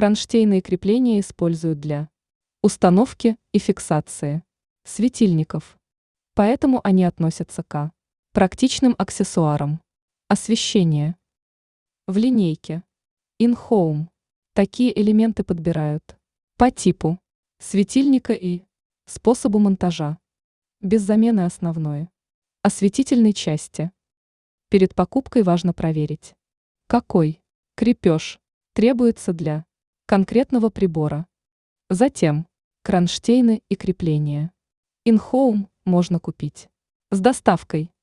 Кронштейны и крепления используют для установки и фиксации светильников. Поэтому они относятся к практичным аксессуарам. Освещение. В линейке In-Home такие элементы подбирают по типу светильника и способу монтажа, без замены основной осветительной части. Перед покупкой важно проверить, какой крепеж требуется для конкретного прибора. Затем кронштейны и крепления. In-Home можно купить с доставкой.